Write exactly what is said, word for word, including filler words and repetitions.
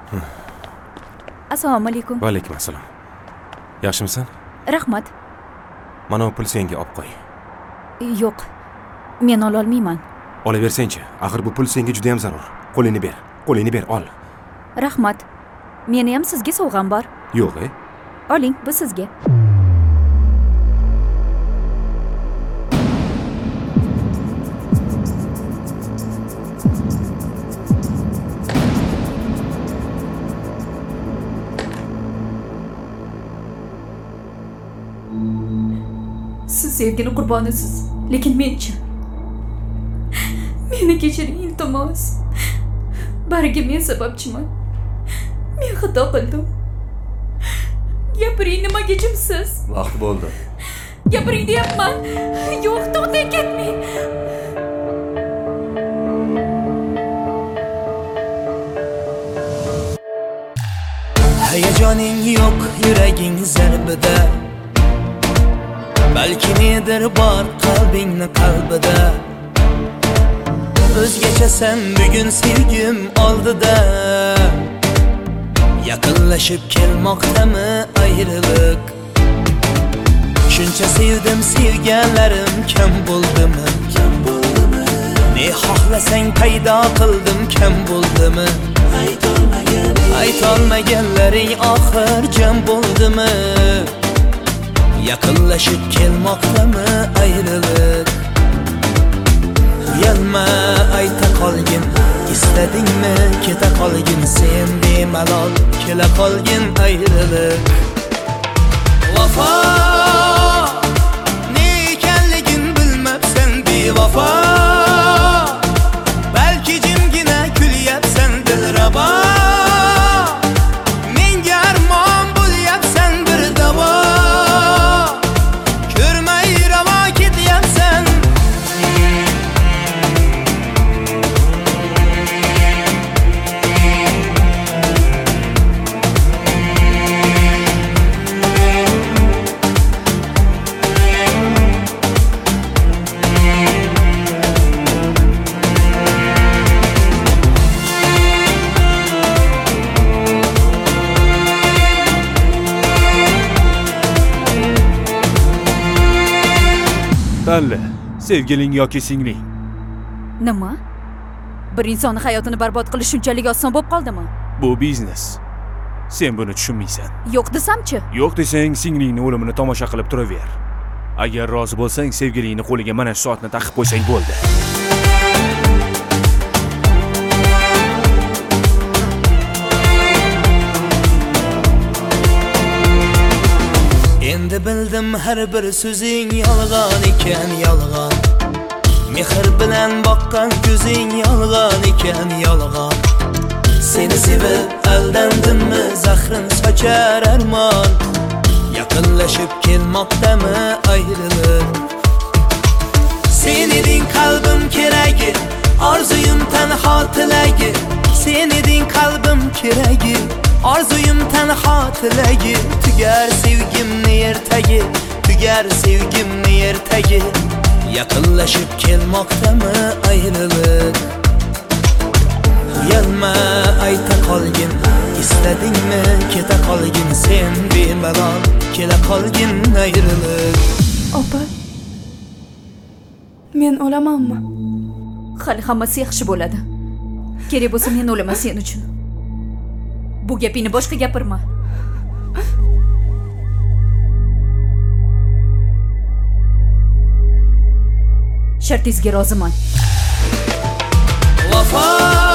Assalomu alaykum. Va alaykum assalom. Yaxshimisan? Rahmat. Mana bu pul senga olib qo'y. Yo'q. Men ola olmayman. Olaversenchi. Axir bu pul senga juda ham zarur. Qo'lingni ber. Qo'lingni ber, ol. Rahmat. Meni ham sizga sovg'am bor. Yo'q, e? Oling, bu sizga. Siz sevgini qurbonisiz, lekin menchi. Meni kechiring, iltimos. Bariga men sababchiman. Men xato qildim. Gapiring, nimaga jimsiz? Vaqt bo'ldi. Gapiring deyapman. Yo'q, to'xtang, ketmang. Hayajoning yo'q, yuraging zarbida. Balki nedir bor qalbingni qalbida. O'zgachasan bugun sevgim oldida. Yaqinlashib kelmoqdami ayriliq? Shuncha sevdim, sevganlarim kam bo'ldimi? Kam bo'ldimi? Ne xohlasang paydo qildim, kam bo'ldimi? Aytolmaganing, aytolmaganlaring oxir jam bo'ldimi? Yaqinlashib kelmoqdami ayriliq? Uyalma, ayta qolgin, istadingmi keta qolgin, sen bemalol kela qolgin ayriliq. Vafo ne ekanligin bilmabsan bevafo. Balki jimgina kulyapsan dilrabo. Menga armon bo'lyapsan bir davo. Ko'rmay ravo ketyapsan. Tanla, sevgiling yoki singling. Nima? Bir insonni hayotini barbod qilish shunchalik oson bo'lib qoldimi? Bu biznes. Sen buni tushunmaysan. Yo'q desamchi? Yo'q desang, singlingni o'limini tomosha qilib turaver. Agar rozi bo'lsang, sevgilingni qo'liga mana shu soatni taqib qo'ysang bo'ldi. Endi bildim har bir so'zing yolg'on ekan, yolg'on. Mehr bilan boqqan ko'zing yolg'on ekan, yolg'on. Seni sevib aldandimmi, zahrin sochar armon. Yaqinlashib kelmoqdami ayriliq? Sen eding qalbim keragi, orzuyim tanho tilagi. Sen eding qalbim keragi, orzuyim tanho tilagi. Tugar sevgimni ertagi, tugar sevgimni ertagi. Yaqinlashib kelmoqdami ayriliq? Uyalma, ayta qolgin, istadingmi keta qolgin, sen bemalol kela qolgin ayriliq. Opa, men o'lamanmi? Hali hammasi yaxshi bo'ladi. Kerak bo'lsa men o'laman sen uchun. Bu gapingni boshqa gapirma. Shartingizga roziman. Vafo